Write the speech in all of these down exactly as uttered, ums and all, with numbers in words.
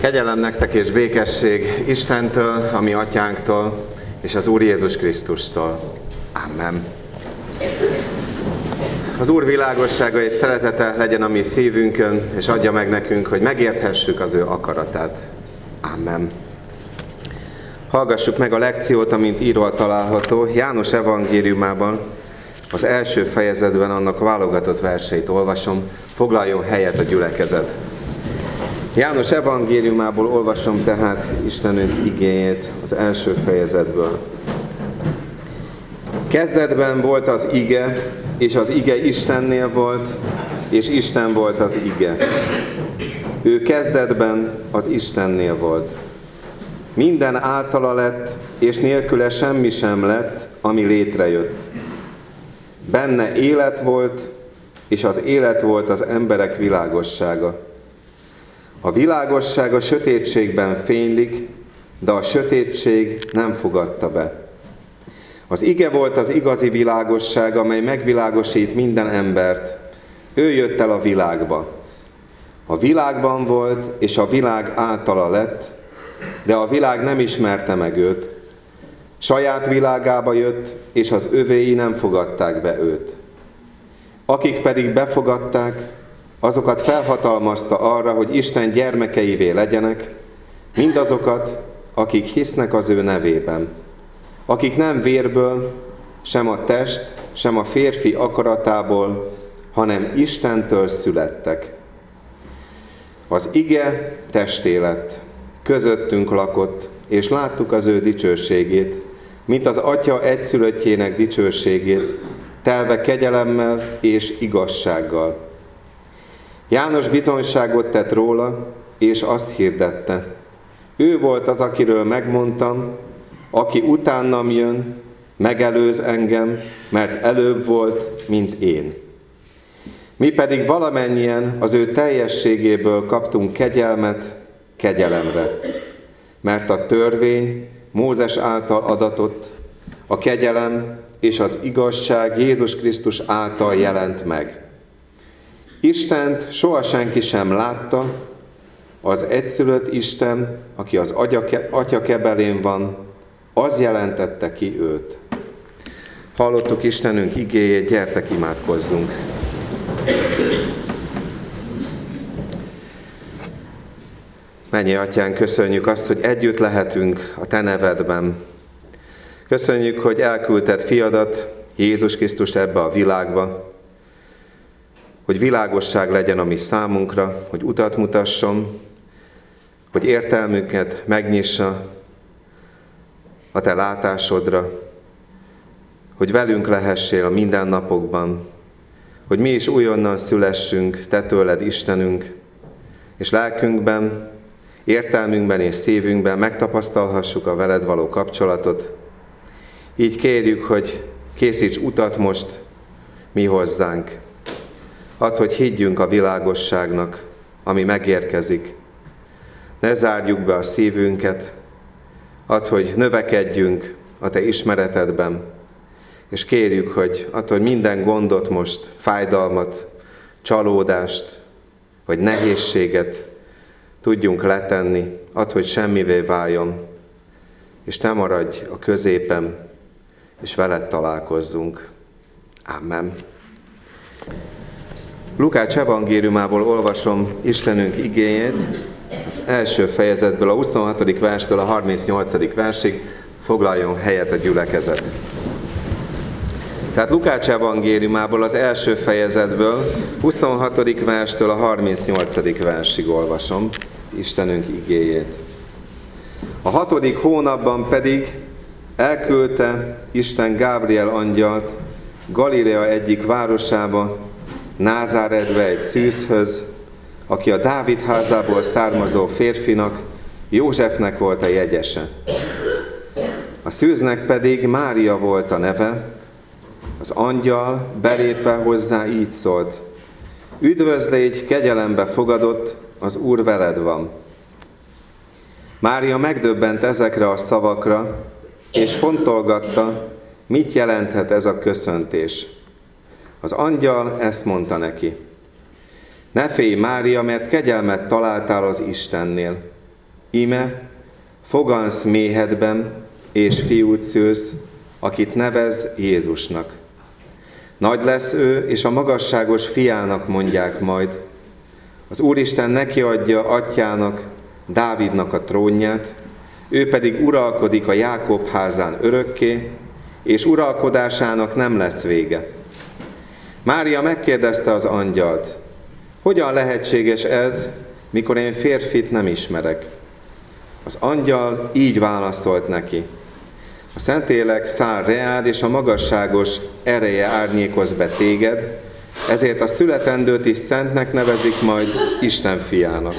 Kegyelem nektek és békesség Istentől, a mi atyánktól, és az Úr Jézus Krisztustól. Amen. Az Úr világossága és szeretete legyen a mi szívünkön, és adja meg nekünk, hogy megérthessük az ő akaratát. Amen. Hallgassuk meg a lekciót, amint írva található János evangéliumában, az első fejezetben annak válogatott verseit olvasom, foglaljon helyet a gyülekezet. János evangéliumából olvasom tehát Istenünk igéjét az első fejezetből. Kezdetben volt az ige, és az ige Istennél volt, és Isten volt az ige. Ő kezdetben az Istennél volt. Minden általa lett, és nélküle semmi sem lett, ami létrejött. Benne élet volt, és az élet volt az emberek világossága. A világosság a sötétségben fénylik, de a sötétség nem fogadta be. Az ige volt az igazi világosság, amely megvilágosít minden embert. Ő jött el a világba. A világban volt, és a világ általa lett, de a világ nem ismerte meg őt. Saját világába jött, és az övéi nem fogadták be őt. Akik pedig befogadták, azokat felhatalmazta arra, hogy Isten gyermekeivé legyenek, mindazokat, akik hisznek az ő nevében. Akik nem vérből, sem a test, sem a férfi akaratából, hanem Istentől születtek. Az ige testé lett, közöttünk lakott, és láttuk az ő dicsőségét, mint az Atya egyszülöttjének dicsőségét, telve kegyelemmel és igazsággal. János bizonyságot tett róla, és azt hirdette. Ő volt az, akiről megmondtam, aki utánam jön, megelőz engem, mert előbb volt, mint én. Mi pedig valamennyien az ő teljességéből kaptunk kegyelmet kegyelemre, mert a törvény Mózes által adatott, a kegyelem és az igazság Jézus Krisztus által jelent meg. Istent soha senki sem látta, az egyszülött Isten, aki az Atya kebelén van, az jelentette ki őt. Hallottuk Istenünk igéjét, gyertek imádkozzunk. Mennyi Atyánk, köszönjük azt, hogy együtt lehetünk a Te nevedben. Köszönjük, hogy elküldted fiadat, Jézus Krisztust ebbe a világba, hogy világosság legyen a mi számunkra, hogy utat mutasson, hogy értelmünket megnyissa a Te látásodra, hogy velünk lehessél a mindennapokban, hogy mi is újonnan szülessünk Te tőled, Istenünk, és lelkünkben, értelmünkben és szívünkben megtapasztalhassuk a veled való kapcsolatot. Így kérjük, hogy készíts utat most mi hozzánk. Add, hogy higgyünk a világosságnak, ami megérkezik. Ne zárjuk be a szívünket. Add, hogy növekedjünk a Te ismeretedben. És kérjük, hogy add, hogy minden gondot most, fájdalmat, csalódást, vagy nehézséget tudjunk letenni. Add, hogy semmivé váljon. És Te maradj a középen, és veled találkozzunk. Amen. Lukács evangéliumából olvasom Istenünk igéjét, az első fejezetből, a huszonhatodik verstől a harmincnyolcadik versig, foglaljon helyet a gyülekezet. Tehát Lukács evangéliumából az első fejezetből, huszonhatodik verstől a harmincnyolcadik versig olvasom Istenünk igéjét. A hatodik hónapban pedig elküldte Isten Gábriel angyalt Galilea egyik városába, Názáretbe egy szűzhöz, aki a Dávid házából származó férfinak, Józsefnek volt a jegyese. A szűznek pedig Mária volt a neve. Az angyal belépve hozzá így szólt: Üdvözlégy, kegyelembe fogadott, az Úr veled van. Mária megdöbbent ezekre a szavakra, és fontolgatta, mit jelenthet ez a köszöntés. Az angyal ezt mondta neki: Ne félj, Mária, mert kegyelmet találtál az Istennél. íme, fogansz méhedben, és fiút szülsz, akit nevez Jézusnak. Nagy lesz ő, és a magasságos fiának mondják majd. Az Úristen neki adja atyának, Dávidnak a trónját, ő pedig uralkodik a Jákob házán örökké, és uralkodásának nem lesz vége. Mária megkérdezte az angyalt, hogyan lehetséges ez, mikor én férfit nem ismerek? Az angyal így válaszolt neki, a Szentlélek száll reád, és a magasságos ereje árnyékoz be téged, ezért a születendőt is szentnek nevezik majd Isten fiának.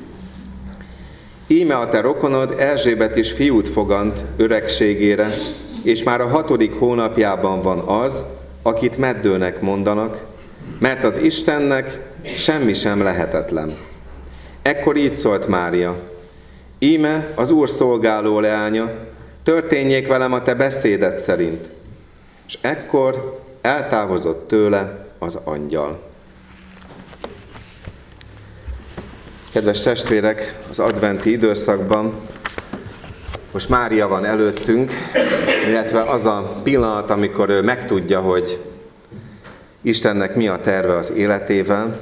Íme a te rokonod Erzsébet is fiút fogant öregségére, és már a hatodik hónapjában van az, akit meddőnek mondanak, mert az Istennek semmi sem lehetetlen. Ekkor így szólt Mária, íme az Úr szolgáló leánya, történjék velem a te beszéded szerint. És ekkor eltávozott tőle az angyal. Kedves testvérek, az adventi időszakban most Mária van előttünk, illetve az a pillanat, amikor ő megtudja, hogy Istennek mi a terve az életével,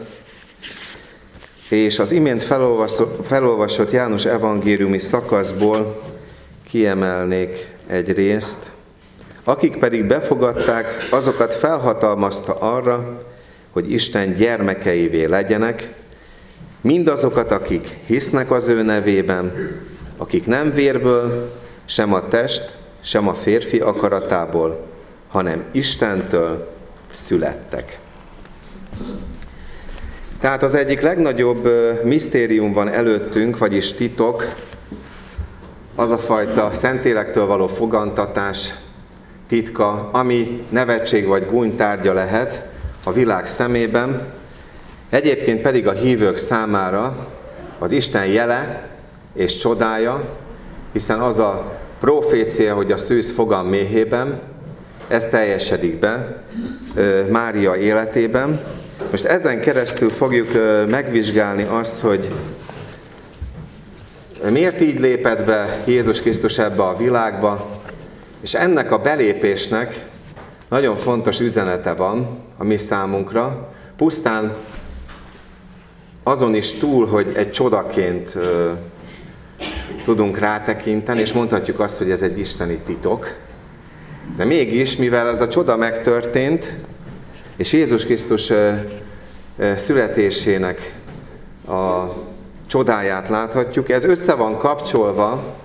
és az imént felolvasott, felolvasott János evangéliumi szakaszból kiemelnék egy részt. Akik pedig befogadták, azokat felhatalmazta arra, hogy Isten gyermekeivé legyenek, mindazokat, akik hisznek az ő nevében, akik nem vérből, sem a test, sem a férfi akaratából, hanem Istentől születtek. Tehát az egyik legnagyobb misztérium van előttünk, vagyis titok, az a fajta Szentlélektől való fogantatás titka, ami nevetség vagy gúny tárgya lehet a világ szemében, egyébként pedig a hívők számára az Isten jele és csodája, hiszen az a profécia, hogy a szűz fogan méhében, ez teljesedik be Mária életében. Most ezen keresztül fogjuk megvizsgálni azt, hogy miért így lépett be Jézus Krisztus ebbe a világba, és ennek a belépésnek nagyon fontos üzenete van a mi számunkra, pusztán azon is túl, hogy egy csodaként ö, tudunk rátekinteni, és mondhatjuk azt, hogy ez egy isteni titok. De mégis, mivel ez a csoda megtörtént, és Jézus Krisztus ö, ö, születésének a csodáját láthatjuk, ez össze van kapcsolva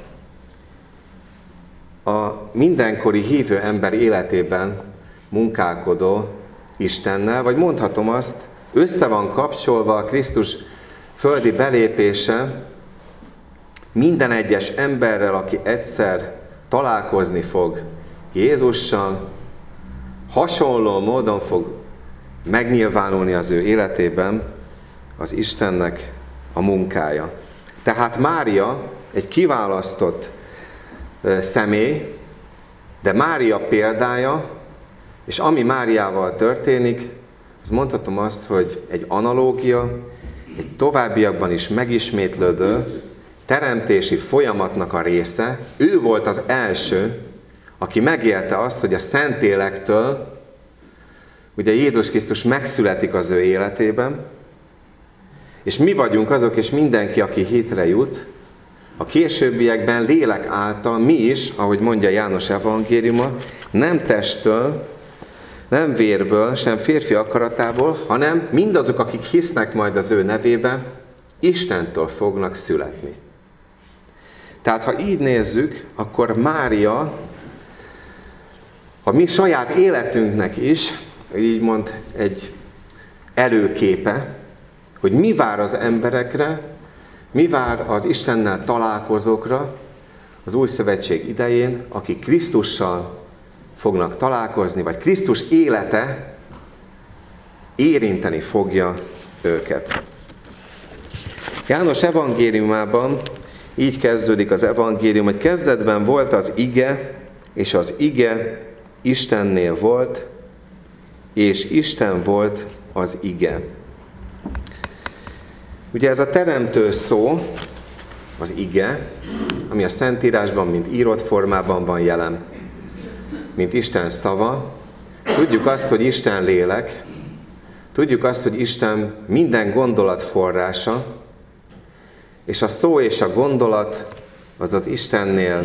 a mindenkori hívő ember életében munkálkodó Istennel, vagy mondhatom azt, össze van kapcsolva a Krisztus földi belépése minden egyes emberrel, aki egyszer találkozni fog Jézussal, hasonló módon fog megnyilvánulni az ő életében az Istennek a munkája. Tehát Mária egy kiválasztott személy, de Mária példája, és ami Máriával történik, az mondhatom azt, hogy egy analógia, egy továbbiakban is megismétlődő teremtési folyamatnak a része. Ő volt az első, aki megélte azt, hogy a Szentlélektől, ugye Jézus Krisztus megszületik az ő életében, és mi vagyunk azok, és mindenki, aki hitre jut, a későbbiekben lélek által mi is, ahogy mondja János evangéliuma, nem testtől, nem vérből, sem férfi akaratából, hanem mindazok, akik hisznek majd az ő nevében, Istentől fognak születni. Tehát, ha így nézzük, akkor Mária a mi saját életünknek is, így mond, egy előképe, hogy mi vár az emberekre, mi vár az Istennel találkozókra az új szövetség idején, akik Krisztussal fognak találkozni, vagy Krisztus élete érinteni fogja őket. János evangéliumában így kezdődik az evangélium, hogy kezdetben volt az ige, és az ige Istennél volt, és Isten volt az ige. Ugye ez a teremtő szó, az ige, ami a Szentírásban, mint írott formában van jelen, mint Isten szava. Tudjuk azt, hogy Isten lélek, tudjuk azt, hogy Isten minden gondolat forrása, és a szó és a gondolat az az Istennél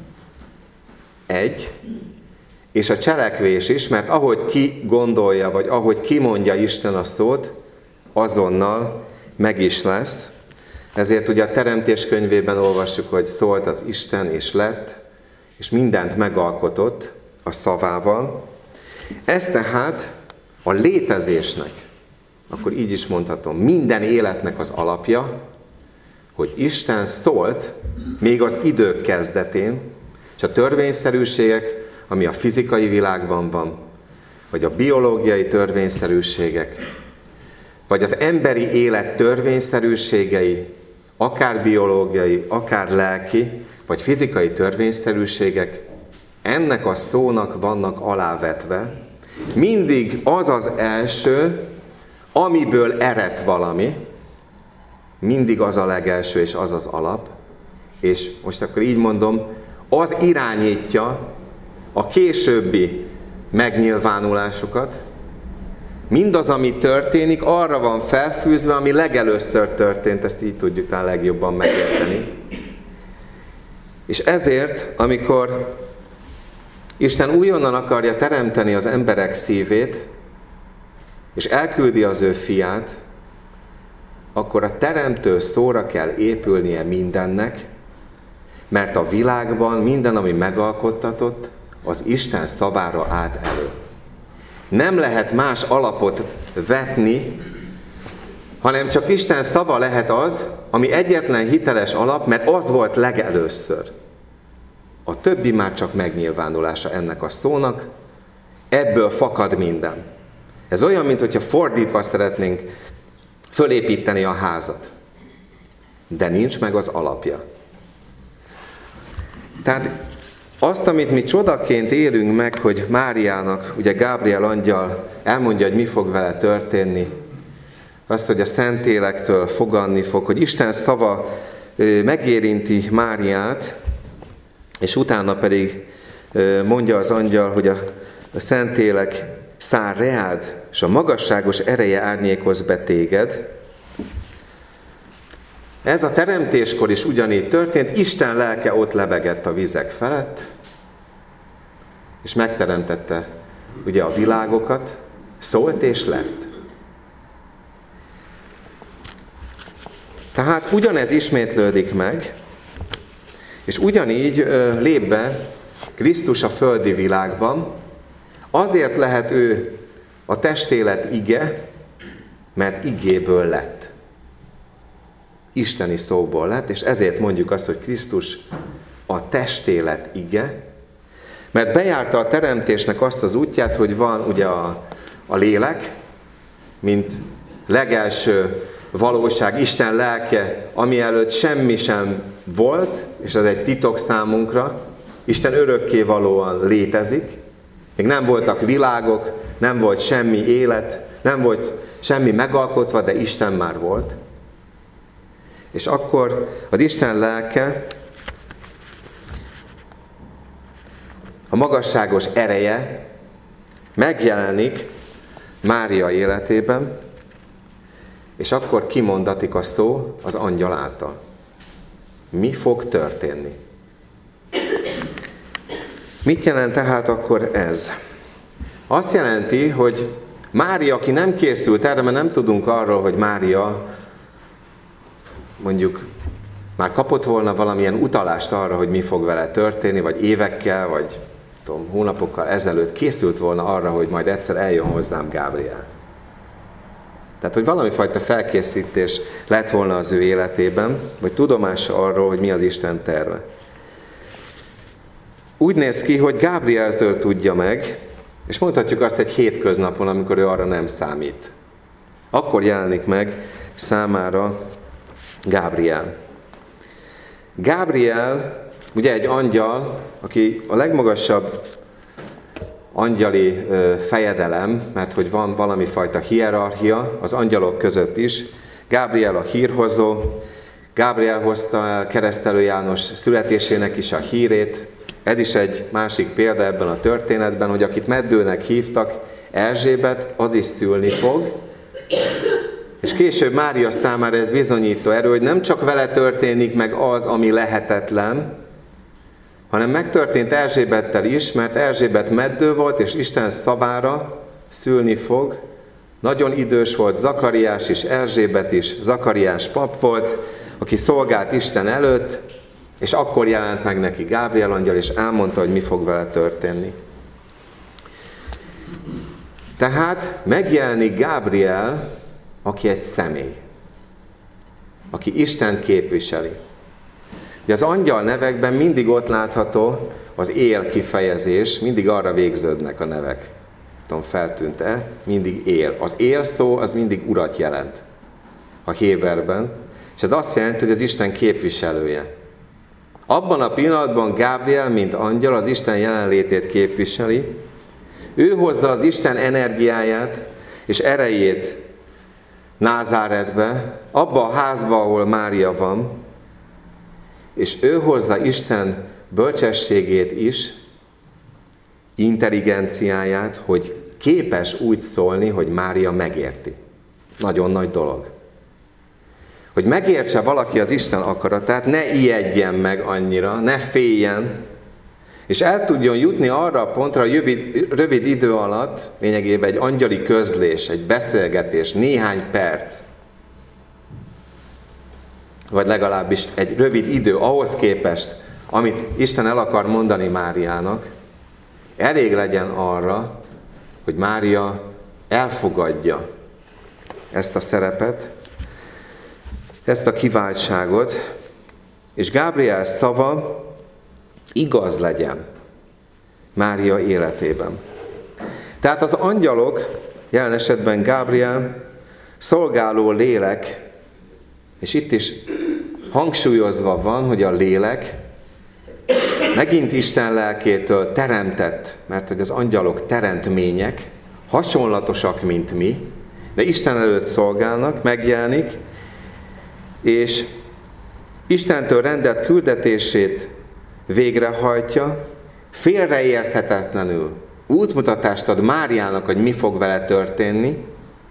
egy, és a cselekvés is, mert ahogy ki gondolja, vagy ahogy kimondja Isten a szót, azonnal meg is lesz. Ezért ugye a Teremtés könyvében olvassuk, hogy szólt az Isten, és lett, és mindent megalkotott a szavával. Ez tehát a létezésnek, akkor így is mondhatom, minden életnek az alapja, hogy Isten szólt még az idők kezdetén, és a törvényszerűségek, ami a fizikai világban van, vagy a biológiai törvényszerűségek, vagy az emberi élet törvényszerűségei, akár biológiai, akár lelki, vagy fizikai törvényszerűségek, ennek a szónak vannak alávetve. Mindig az az első, amiből ered valami, mindig az a legelső, és az az alap, és most akkor így mondom, az irányítja a későbbi megnyilvánulásokat. Mindaz, ami történik, arra van felfűzve, ami legelőször történt, ezt így tudjuk talán legjobban megérteni. És ezért, amikor Isten újonnan akarja teremteni az emberek szívét, és elküldi az ő fiát, akkor a teremtő szóra kell épülnie mindennek, mert a világban minden, ami megalkottatott, az Isten szavára állt elő. Nem lehet más alapot vetni, hanem csak Isten szava lehet az, ami egyetlen hiteles alap, mert az volt legelőször. A többi már csak megnyilvánulása ennek a szónak, ebből fakad minden. Ez olyan, mintha fordítva szeretnénk fölépíteni a házat, de nincs meg az alapja. Tehát azt, amit mi csodaként élünk meg, hogy Máriának, ugye Gábriel angyal elmondja, hogy mi fog vele történni, azt, hogy a Szentélektől foganni fog, hogy Isten szava megérinti Máriát, és utána pedig mondja az angyal, hogy a, a Szentélek száll reád, és a magasságos ereje árnyékoz be téged. Ez a teremtéskor is ugyanígy történt, Isten lelke ott lebegett a vizek felett, és megteremtette ugye a világokat, szólt és lett. Tehát ugyanez ismétlődik meg, és ugyanígy ö, lép be Krisztus a földi világban. Azért lehet ő a testélet ige, mert igéből lett. Isteni szóból lett, és ezért mondjuk azt, hogy Krisztus a testélet ige, mert bejárta a teremtésnek azt az útját, hogy van ugye a, a lélek, mint legelső valóság, Isten lelke, ami előtt semmi sem volt, és ez egy titok számunkra, Isten örökkévalóan létezik, még nem voltak világok, nem volt semmi élet, nem volt semmi megalkotva, de Isten már volt. És akkor az Isten lelke, a magasságos ereje megjelenik Mária életében, és akkor kimondatik a szó az angyal által. Mi fog történni? Mit jelent tehát akkor ez? Azt jelenti, hogy Mária, aki nem készült erre, mert nem tudunk arról, hogy Mária mondjuk már kapott volna valamilyen utalást arra, hogy mi fog vele történni, vagy évekkel, vagy tudom, hónapokkal ezelőtt készült volna arra, hogy majd egyszer eljön hozzám Gábriel. Tehát, hogy valami fajta felkészítés lett volna az ő életében, vagy tudomása arról, hogy mi az Isten terve. Úgy néz ki, hogy Gábrieltől tudja meg, és mondhatjuk azt egy hétköznapon, amikor ő arra nem számít. Akkor jelenik meg számára Gábriel. Gábriel, ugye egy angyal, aki a legmagasabb angyali fejedelem, mert hogy van valami fajta hierarchia az angyalok között is. Gábriel a hírhozó, Gábriel hozta el Keresztelő János születésének is a hírét. Ez is egy másik példa ebben a történetben, hogy akit meddőnek hívtak, Erzsébet, az is szülni fog. És később Mária számára ez bizonyító erő, hogy nem csak vele történik meg az, ami lehetetlen, hanem megtörtént Erzsébettel is, mert Erzsébet meddő volt, és Isten szavára szülni fog. Nagyon idős volt Zakariás is, Erzsébet is, Zakariás pap volt, aki szolgált Isten előtt, és akkor jelent meg neki Gábriel angyal, és elmondta, hogy mi fog vele történni. Tehát megjelenik Gábriel, aki egy személy, aki Istent képviseli. Ugye az angyal nevekben mindig ott látható az él kifejezés, mindig arra végződnek a nevek. Tudom, feltűnt-e? Mindig él. Az él szó az mindig urat jelent a héberben, és ez azt jelenti, hogy az Isten képviselője. Abban a pillanatban Gábriel, mint angyal, az Isten jelenlétét képviseli. Ő hozza az Isten energiáját és erejét Názáretbe, abba a házba, ahol Mária van, és ő hozza Isten bölcsességét is, intelligenciáját, hogy képes úgy szólni, hogy Mária megérti. Nagyon nagy dolog. Hogy megértse valaki az Isten akaratát, ne ijedjen meg annyira, ne féljen, és el tudjon jutni arra a pontra, hogy rövid, rövid idő alatt, lényegében egy angyali közlés, egy beszélgetés, néhány perc, vagy legalábbis egy rövid idő ahhoz képest, amit Isten el akar mondani Máriának, elég legyen arra, hogy Mária elfogadja ezt a szerepet, ezt a kiváltságot, és Gábriel szava igaz legyen Mária életében. Tehát az angyalok, jelen esetben Gábriel, szolgáló lélek, és itt is hangsúlyozva van, hogy a lélek megint Isten lelkétől teremtett, mert hogy az angyalok teremtmények, hasonlatosak, mint mi, de Isten előtt szolgálnak, megjelenik, és Istentől rendelt küldetését végrehajtja, félreérthetetlenül útmutatást ad Máriának, hogy mi fog vele történni.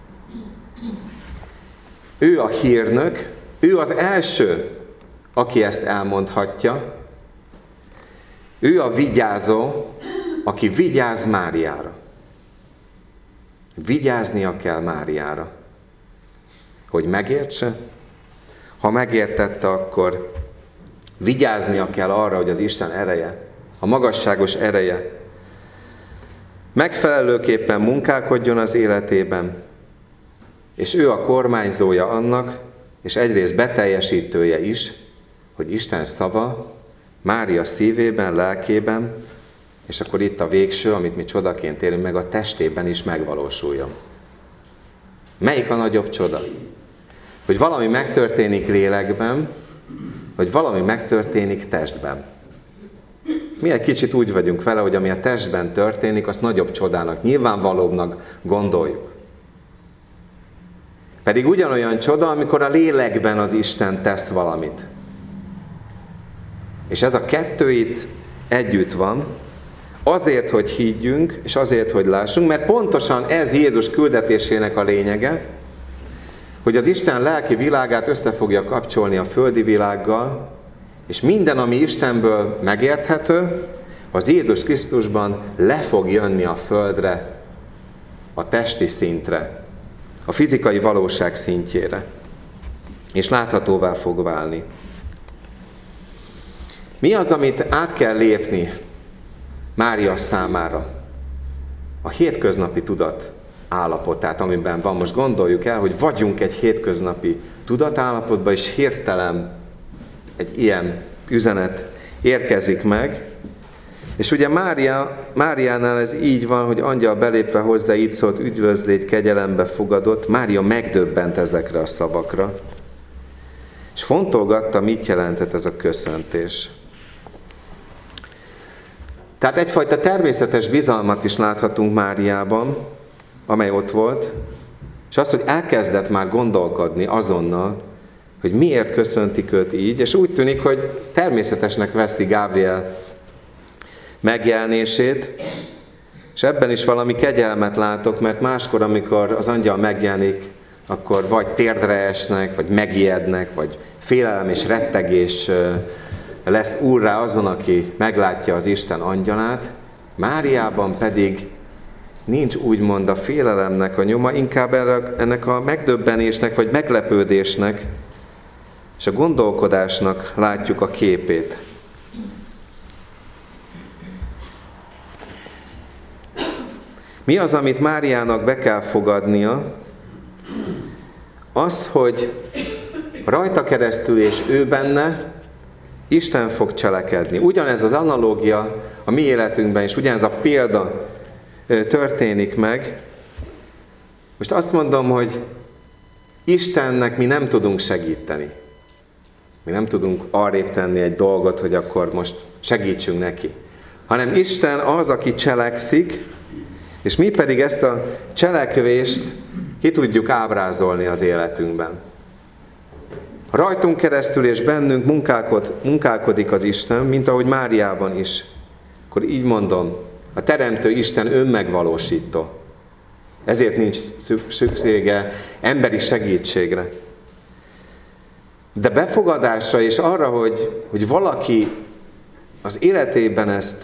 Ő a hírnök, ő az első, aki ezt elmondhatja. Ő a vigyázó, aki vigyáz Máriára. Vigyáznia kell Máriára, hogy megértse. Ha megértette, akkor vigyáznia kell arra, hogy az Isten ereje, a magasságos ereje megfelelőképpen munkálkodjon az életében, és ő a kormányzója annak, és egyrészt beteljesítője is, hogy Isten szava Mária szívében, lelkében, és akkor itt a végső, amit mi csodaként élünk meg, a testében is megvalósuljon. Melyik a nagyobb csoda? Hogy valami megtörténik lélekben, hogy valami megtörténik testben. Mi egy kicsit úgy vagyunk vele, hogy ami a testben történik, azt nagyobb csodának, nyilvánvalóbbnak gondoljuk. Pedig ugyanolyan csoda, amikor a lélekben az Isten tesz valamit. És ez a kettő itt együtt van, azért, hogy higgyünk, és azért, hogy lássunk, mert pontosan ez Jézus küldetésének a lényege, hogy az Isten lelki világát össze fogja kapcsolni a földi világgal, és minden, ami Istenből megérthető, az Jézus Krisztusban le fog jönni a földre, a testi szintre, a fizikai valóság szintjére, és láthatóvá fog válni. Mi az, amit át kell lépni Mária számára? A hétköznapi tudat állapotát, amiben van. Most gondoljuk el, hogy vagyunk egy hétköznapi tudatállapotban, és hirtelen egy ilyen üzenet érkezik meg. És ugye Mária, Máriánál ez így van, hogy angyal belépve hozzá így szólt, üdvözlégy, kegyelembe fogadott. Mária megdöbbent ezekre a szavakra. És fontolgatta, mit jelentett ez a köszöntés. Tehát egyfajta természetes bizalmat is láthatunk Máriában, amely ott volt, és az, hogy elkezdett már gondolkodni azonnal, hogy miért köszöntik őt így, és úgy tűnik, hogy természetesnek veszi Gábriel megjelenését, és ebben is valami kegyelmet látok, mert máskor, amikor az angyal megjelenik, akkor vagy térdre esnek, vagy megijednek, vagy félelem és rettegés lesz úrrá azon, aki meglátja az Isten angyalát. Máriában pedig nincs úgymond a félelemnek a nyoma, inkább ennek a megdöbbenésnek, vagy meglepődésnek, és a gondolkodásnak látjuk a képét. Mi az, amit Máriának be kell fogadnia? Az, hogy rajta keresztül és ő benne Isten fog cselekedni. Ugyanez az analógia a mi életünkben is, ugyanez a példa történik meg. Most azt mondom, hogy Istennek mi nem tudunk segíteni. Mi nem tudunk arrébb tenni egy dolgot, hogy akkor most segítsünk neki. Hanem Isten az, aki cselekszik, és mi pedig ezt a cselekvést ki tudjuk ábrázolni az életünkben. Rajtunk keresztül és bennünk munkálkod, munkálkodik az Isten, mint ahogy Máriában is. Akkor így mondom, a Teremtő Isten önmegvalósító. Ezért nincs szüksége emberi segítségre. De befogadásra és arra, hogy, hogy valaki az életében ezt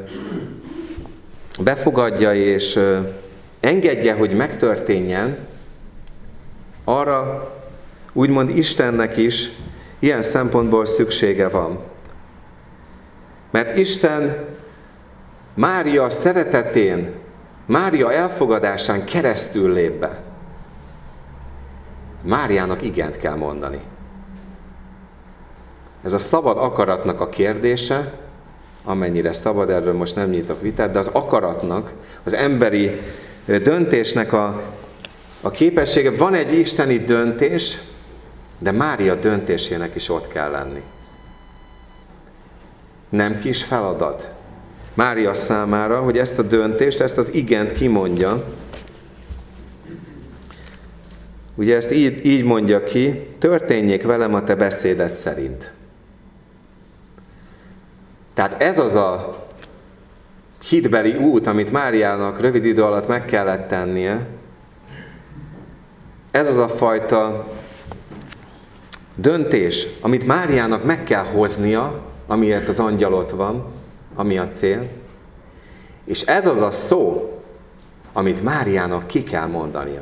befogadja és engedje, hogy megtörténjen, arra úgymond Istennek is ilyen szempontból szüksége van. Mert Isten Mária szeretetén, Mária elfogadásán keresztül lép be. Máriának igent kell mondani. Ez a szabad akaratnak a kérdése, amennyire szabad, erről most nem nyitok vitát, de az akaratnak, az emberi döntésnek a, a képessége. Van egy isteni döntés, de Mária döntésének is ott kell lenni. Nem kis feladat Mária számára, hogy ezt a döntést, ezt az igent kimondja. Ugye ezt így, így mondja ki, történjék velem a te beszéded szerint. Tehát ez az a hitbeli út, amit Máriának rövid idő alatt meg kellett tennie, ez az a fajta döntés, amit Máriának meg kell hoznia, amiért az angyal ott van, ami a cél, és ez az a szó, amit Máriának ki kell mondania.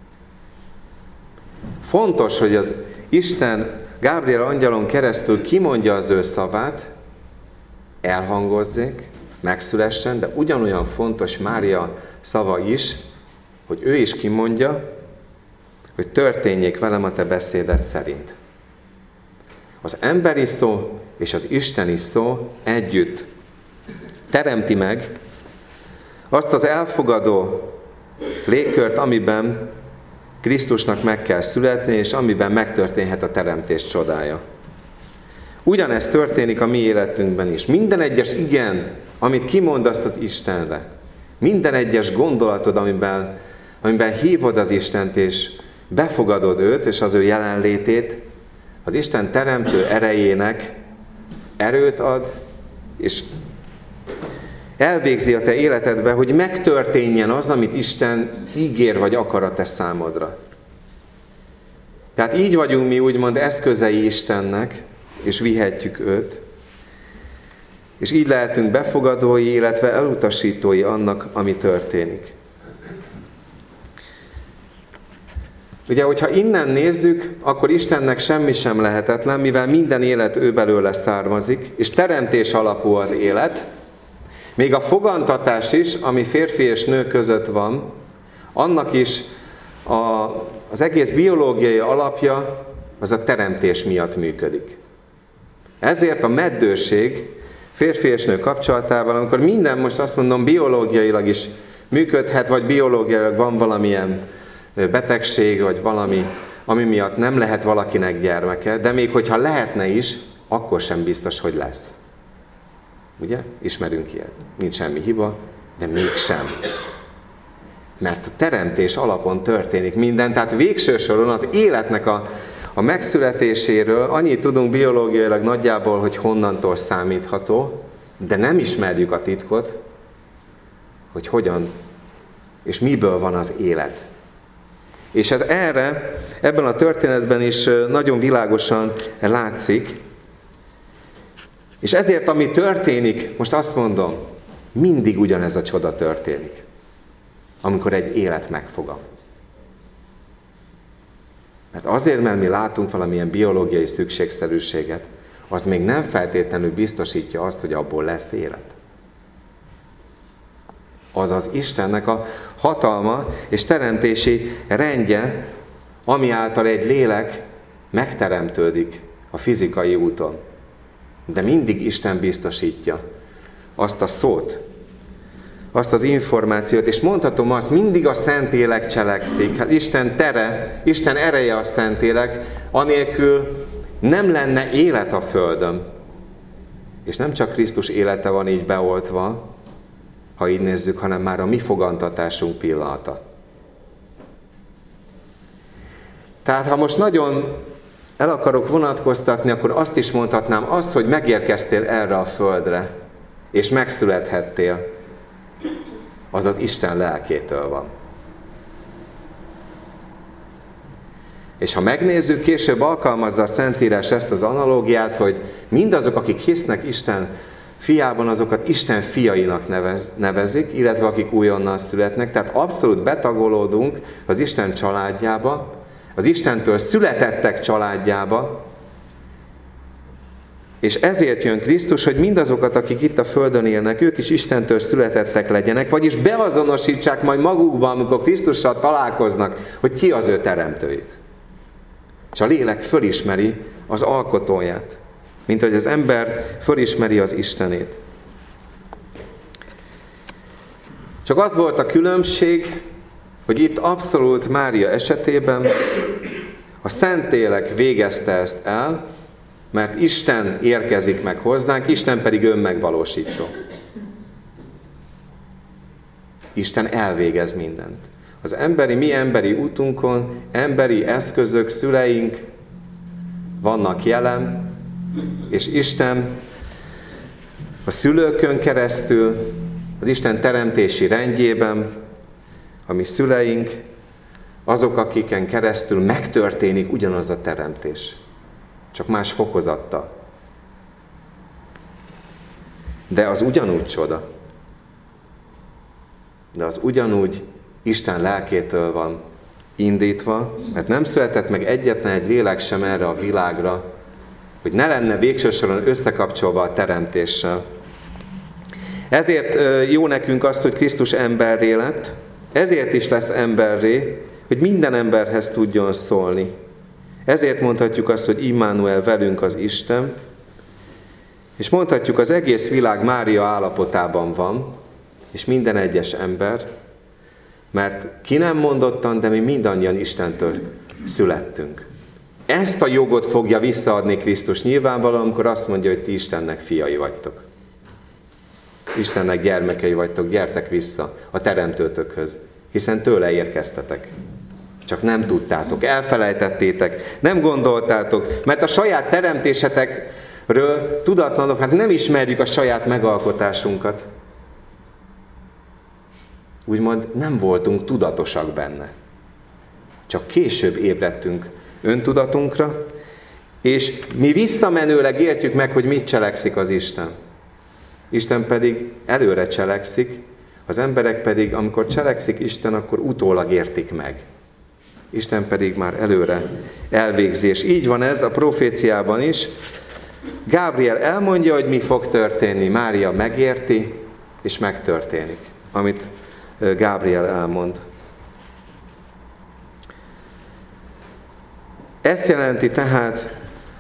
Fontos, hogy az Isten Gábriel angyalon keresztül kimondja az ő szavát, elhangozzék, megszülessen, de ugyanolyan fontos Mária szava is, hogy ő is kimondja, hogy történjék velem a te beszéded szerint. Az emberi szó és az isteni szó együtt teremti meg azt az elfogadó légkört, amiben Krisztusnak meg kell születni, és amiben megtörténhet a teremtés csodája. Ugyanezt történik a mi életünkben is. Minden egyes igen, amit kimondasz az Istenre, minden egyes gondolatod, amiben, amiben hívod az Istent, és befogadod őt, és az ő jelenlétét, az Isten teremtő erejének erőt ad, és elvégzi a te életedbe, hogy megtörténjen az, amit Isten ígér vagy akar a te számodra. Tehát így vagyunk mi úgymond eszközei Istennek, és vihetjük őt, és így lehetünk befogadói, illetve elutasítói annak, ami történik. Ugye, hogyha innen nézzük, akkor Istennek semmi sem lehetetlen, mivel minden élet ő belőle származik, és teremtés alapú az élet, még a fogantatás is, ami férfi és nő között van, annak is a, az egész biológiai alapja az a teremtés miatt működik. Ezért a meddőség férfi és nő kapcsolatával, amikor minden, most azt mondom, biológiailag is működhet, vagy biológiailag van valamilyen betegség, vagy valami, ami miatt nem lehet valakinek gyermeke, de még hogyha lehetne is, akkor sem biztos, hogy lesz. Ugye? Ismerünk ilyet. Nincs semmi hiba, de mégsem. Mert a teremtés alapon történik minden, tehát végső soron az életnek a, A megszületéséről annyit tudunk biológiailag nagyjából, hogy honnantól számítható, de nem ismerjük a titkot, hogy hogyan és miből van az élet. És ez erre, ebben a történetben is nagyon világosan látszik. És ezért, ami történik, most azt mondom, mindig ugyanez a csoda történik, amikor egy élet megfogam. Mert azért, mert mi látunk valamilyen biológiai szükségszerűséget, az még nem feltétlenül biztosítja azt, hogy abból lesz élet. Azaz Istennek a hatalma és teremtési rendje, ami által egy lélek megteremtődik a fizikai úton. De mindig Isten biztosítja azt a szót, azt az információt, és mondhatom azt, mindig a Szentlélek cselekszik. Hát Isten tere, Isten ereje a Szentlélek, anélkül nem lenne élet a Földön. És nem csak Krisztus élete van így beoltva, ha így nézzük, hanem már a mi fogantatásunk pillanata. Tehát ha most nagyon el akarok vonatkoztatni, akkor azt is mondhatnám, az, hogy megérkeztél erre a földre, és megszülethettél, az az Isten lelkétől van. És ha megnézzük, később alkalmazza a Szentírás ezt az analógiát, hogy mindazok, akik hisznek Isten fiában, azokat Isten fiainak nevez, nevezik, illetve akik újonnan születnek, tehát abszolút betagolódunk az Isten családjába, az Istentől születettek családjába, és ezért jön Krisztus, hogy mindazokat, akik itt a földön élnek, ők is Istentől születettek legyenek, vagyis beazonosítsák majd magukban, amikor Krisztussal találkoznak, hogy ki az ő teremtőjük. És a lélek fölismeri az alkotóját, mint hogy az ember fölismeri az Istenét. Csak az volt a különbség, hogy itt abszolút Mária esetében a Szentlélek végezte ezt el, mert Isten érkezik meg hozzánk, Isten pedig önmegvalósító. Isten elvégez mindent. Az emberi, mi emberi útunkon, emberi eszközök, szüleink vannak jelen, és Isten a szülőkön keresztül, az Isten teremtési rendjében, a mi szüleink, azok, akiken keresztül megtörténik ugyanaz a teremtés. Csak más fokozattal. De az ugyanúgy csoda. De az ugyanúgy Isten lelkétől van indítva, mert nem született meg egyetlen egy lélek sem erre a világra, hogy ne lenne végső soron összekapcsolva a teremtéssel. Ezért jó nekünk az, hogy Krisztus emberré lett, ezért is lesz emberré, hogy minden emberhez tudjon szólni. Ezért mondhatjuk azt, hogy Immanuel, velünk az Isten, és mondhatjuk, az egész világ Mária állapotában van, és minden egyes ember, mert ki nem mondottan, de mi mindannyian Istentől születtünk. Ezt a jogot fogja visszaadni Krisztus nyilvánvalóan, amikor azt mondja, hogy ti Istennek fiai vagytok. Istennek gyermekei vagytok, gyertek vissza a teremtőtökhöz, hiszen tőle érkeztetek. Csak nem tudtátok, elfelejtettétek, nem gondoltátok, mert a saját teremtésetekről tudatlanok, hát nem ismerjük a saját megalkotásunkat. Úgymond nem voltunk tudatosak benne. Csak később ébredtünk öntudatunkra, és mi visszamenőleg értjük meg, hogy mit cselekszik az Isten. Isten pedig előre cselekszik, az emberek pedig, amikor cselekszik Isten, akkor utólag értik meg. Isten pedig már előre elvégzi. És így van ez a proféciában is. Gábriel elmondja, hogy mi fog történni. Mária megérti, és megtörténik, amit Gábriel elmond. Ezt jelenti tehát,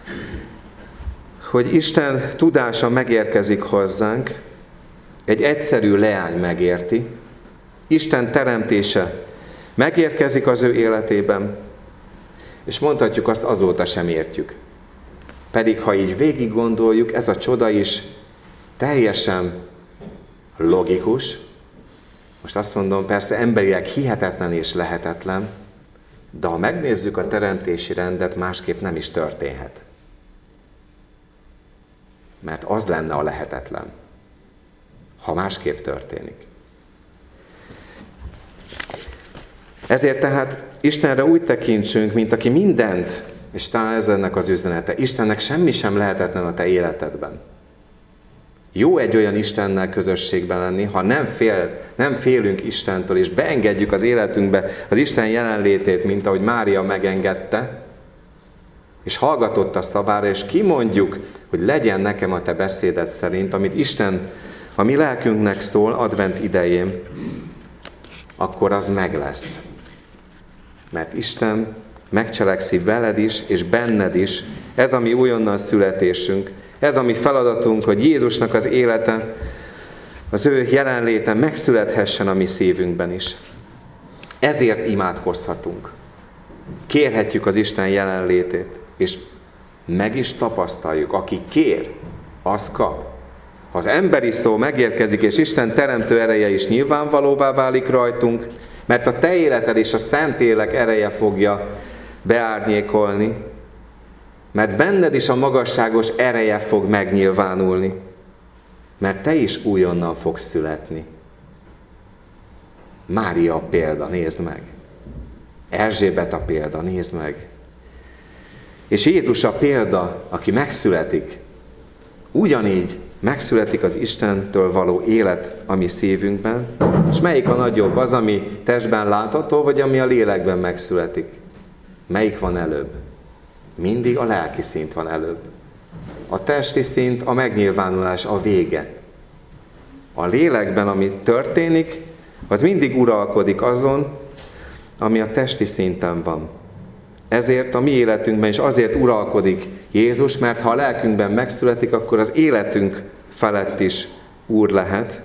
hogy Isten tudása megérkezik hozzánk, egy egyszerű leány megérti, Isten teremtése megérkezik az ő életében, és mondhatjuk azt, azóta sem értjük. Pedig, ha így végig gondoljuk, ez a csoda is teljesen logikus. Most azt mondom, persze emberileg hihetetlen és lehetetlen, De ha megnézzük a teremtési rendet, másképp nem is történhet. Mert az lenne a lehetetlen, ha másképp történik. Ezért tehát Istenre úgy tekintsünk, mint aki mindent, és talán ez ennek az üzenete, Istennek semmi sem lehetetlen a te életedben. Jó egy olyan Istennel közösségben lenni, ha nem, fél, nem félünk Istentől, és beengedjük az életünkbe az Isten jelenlétét, mint ahogy Mária megengedte, és hallgatott a szavára, és kimondjuk, hogy legyen nekem a te beszéded szerint, amit Isten a mi lelkünknek szól advent idején, akkor az meg lesz. Mert Isten megcselekszi veled is, és benned is. Ez a mi újonnan születésünk. Ez a mi feladatunk, hogy Jézusnak az élete, az ő jelenléte megszülethessen a mi szívünkben is. Ezért imádkozhatunk. Kérhetjük az Isten jelenlétét, és meg is tapasztaljuk. Aki kér, az kap. Ha az emberi szó megérkezik, és Isten teremtő ereje is nyilvánvalóvá válik rajtunk, mert a te életed és a Szentlélek ereje fogja beárnyékolni, mert benned is a magasságos ereje fog megnyilvánulni, mert te is újonnan fogsz születni. Mária a példa, nézd meg. Erzsébet a példa, nézd meg. És Jézus a példa, aki megszületik. Ugyanígy megszületik az Istentől való élet a mi szívünkben, és melyik a nagyobb, az, ami testben látható, vagy ami a lélekben megszületik? Melyik van előbb? Mindig a lelki szint van előbb. A testi szint a megnyilvánulás, a vége. A lélekben, ami történik, az mindig uralkodik azon, ami a testi szinten van. Ezért a mi életünkben is azért uralkodik Jézus, mert ha a lelkünkben megszületik, akkor az életünk felett is úr lehet.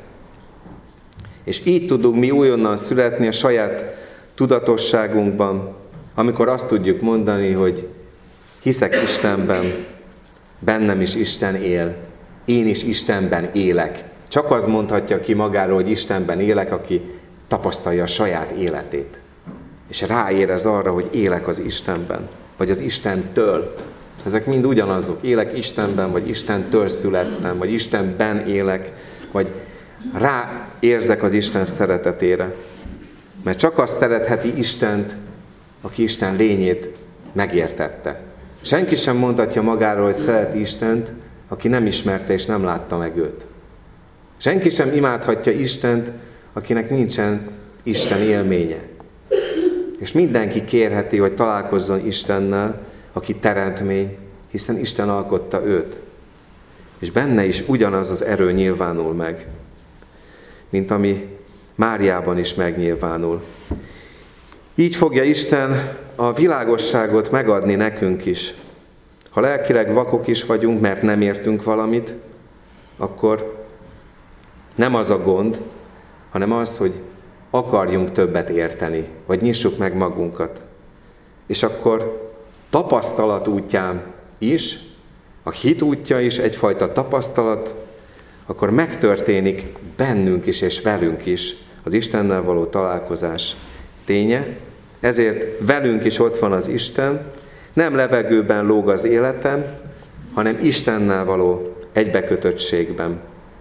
És így tudunk mi újonnan születni a saját tudatosságunkban, amikor azt tudjuk mondani, hogy hiszek Istenben, bennem is Isten él, én is Istenben élek. Csak az mondhatja ki magáról, hogy Istenben élek, aki tapasztalja a saját életét. És ráérez arra, hogy élek az Istenben, vagy az Istentől. Ezek mind ugyanazok. Élek Istenben, vagy Istentől születtem, vagy Istenben élek, vagy ráérzek az Isten szeretetére. Mert csak azt szeretheti Istent, aki Isten lényét megértette. Senki sem mondhatja magáról, hogy szereti Istent, aki nem ismerte és nem látta meg őt. Senki sem imádhatja Istent, akinek nincsen Isten élménye. És mindenki kérheti, hogy találkozzon Istennel, aki teremtmény, hiszen Isten alkotta őt. És benne is ugyanaz az erő nyilvánul meg, mint ami Máriában is megnyilvánul. Így fogja Isten a világosságot megadni nekünk is. Ha lelkileg vakok is vagyunk, mert nem értünk valamit, akkor nem az a gond, hanem az, hogy akarjunk többet érteni, vagy nyissuk meg magunkat. És akkor tapasztalat útján is, a hit útja is egyfajta tapasztalat, akkor megtörténik bennünk is és velünk is az Istennel való találkozás ténye. Ezért velünk is ott van az Isten, nem levegőben lóg az életem, hanem Istennel való egybekötöttségben.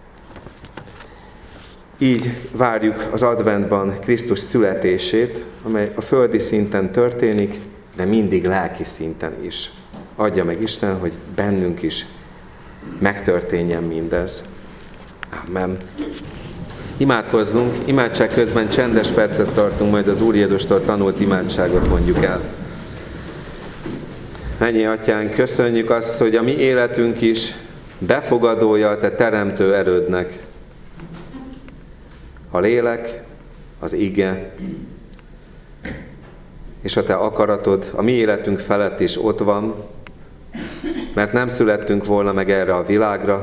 Így várjuk az adventban Krisztus születését, amely a földi szinten történik, de mindig lelki szinten is. Adja meg Isten, hogy bennünk is megtörténjen mindez. Amen. Imádkozzunk, imádság közben csendes percet tartunk, majd az Úr Jézustól tanult imádságot mondjuk el. Mennyei Atyánk, köszönjük azt, hogy a mi életünk is befogadója a Te teremtő erődnek. A lélek, az ige, és a Te akaratod a mi életünk felett is ott van, mert nem születtünk volna meg erre a világra,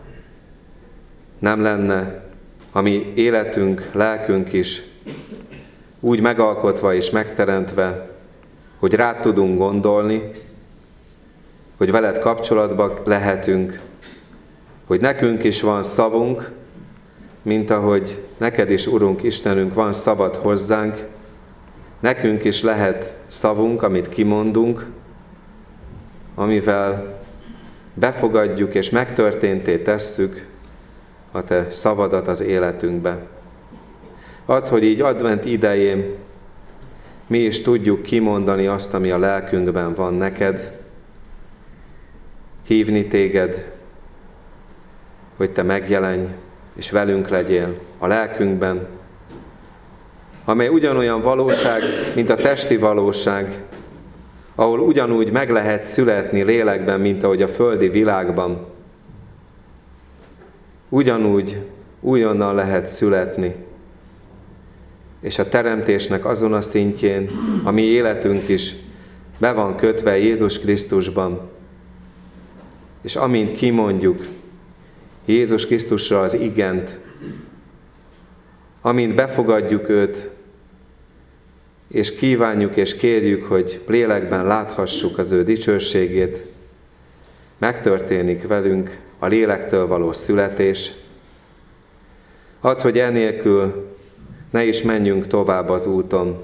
nem lenne a mi életünk, lelkünk is úgy megalkotva és megteremtve, hogy rád tudunk gondolni, hogy veled kapcsolatban lehetünk, hogy nekünk is van szavunk, mint ahogy neked is, Urunk, Istenünk, van szabad hozzánk, nekünk is lehet szavunk, amit kimondunk, amivel befogadjuk és megtörténté tesszük a Te szavadat az életünkbe. Add, hogy így advent idején mi is tudjuk kimondani azt, ami a lelkünkben van neked, hívni téged, hogy Te megjelenj, és velünk legyél a lelkünkben, amely ugyanolyan valóság, mint a testi valóság, ahol ugyanúgy meg lehet születni lélekben, mint ahogy a földi világban. Ugyanúgy, újonnan lehet születni, és a teremtésnek azon a szintjén, a mi életünk is be van kötve Jézus Krisztusban, és amint kimondjuk Jézus Krisztusra az igent, amint befogadjuk őt, és kívánjuk és kérjük, hogy lélekben láthassuk az ő dicsőségét, megtörténik velünk a lélektől való születés. Add, hogy enélkül ne is menjünk tovább az úton,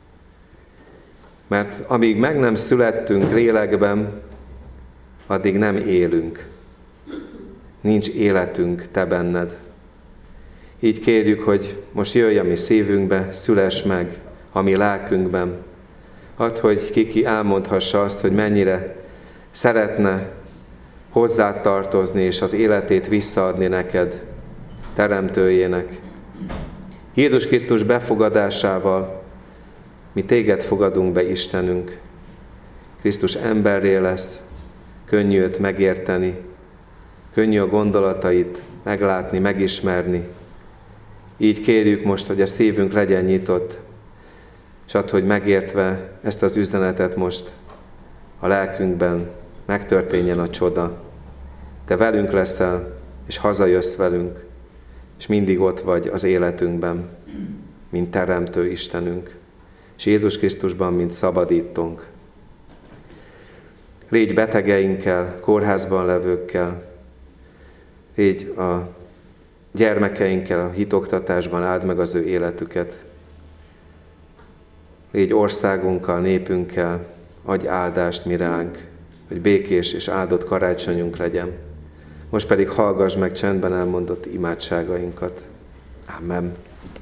mert amíg meg nem születtünk lélekben, addig nem élünk. Nincs életünk Te benned. Így kérjük, hogy most jöjj a mi szívünkbe, szüless meg a mi lelkünkben. Add, hogy ki-ki elmondhassa azt, hogy mennyire szeretne hozzád tartozni, és az életét visszaadni neked, Teremtőjének. Jézus Krisztus befogadásával mi téged fogadunk be, Istenünk. Krisztus emberré lesz, könnyű őt megérteni, könnyű a gondolatait meglátni, megismerni. Így kérjük most, hogy a szívünk legyen nyitott, és add, hogy megértve ezt az üzenetet most a lelkünkben megtörténjen a csoda. Te velünk leszel, és hazajössz velünk, és mindig ott vagy az életünkben, mint Teremtő Istenünk, és Jézus Krisztusban, mint szabadítónk. Légy betegeinkkel, kórházban levőkkel, légy a gyermekeinkkel a hitoktatásban, áld meg az ő életüket. Légy országunkkal, népünkkel, adj áldást mi ránk, hogy békés és áldott karácsonyunk legyen. Most pedig hallgass meg csendben elmondott imádságainkat. Amen.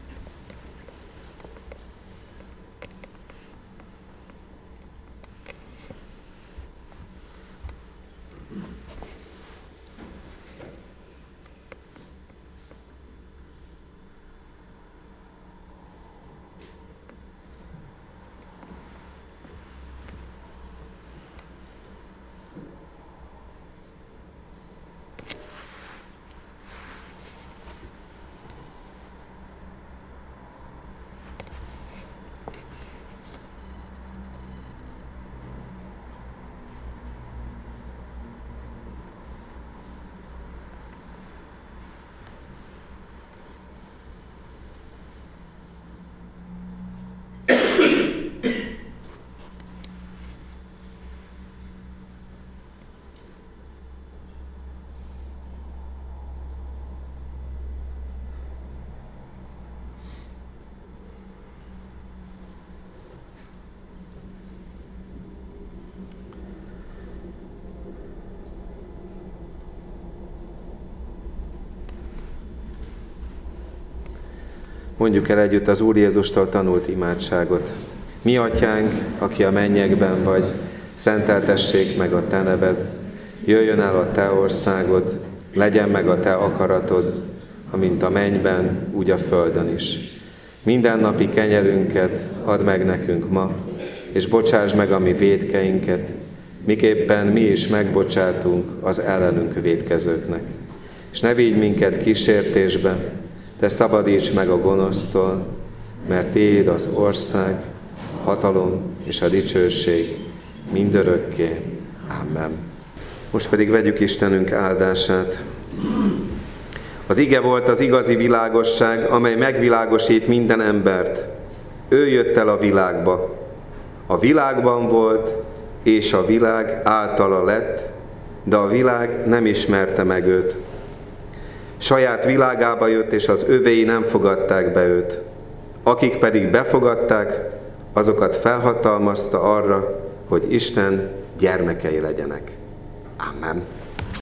Mondjuk el együtt az Úr Jézustól tanult imádságot. Mi atyánk, aki a mennyekben vagy, szenteltessék meg a Te neved, jöjjön el a Te országod, legyen meg a Te akaratod, amint a mennyben, úgy a földön is. Mindennapi kenyerünket add meg nekünk ma, és bocsáss meg a mi vétkeinket, miképpen mi is megbocsátunk az ellenünk vétkezőknek. És ne vigy minket kísértésbe, Te szabadíts meg a gonosztól, mert Tiéd az ország, a hatalom és a dicsőség mindörökké. Amen. Most pedig vegyük Istenünk áldását. Az ige volt az igazi világosság, amely megvilágosít minden embert. Ő jött el a világba. A világban volt, és a világ általa lett, de a világ nem ismerte meg őt. Saját világába jött, és az övéi nem fogadták be őt. Akik pedig befogadták, azokat felhatalmazta arra, hogy Isten gyermekei legyenek. Amen.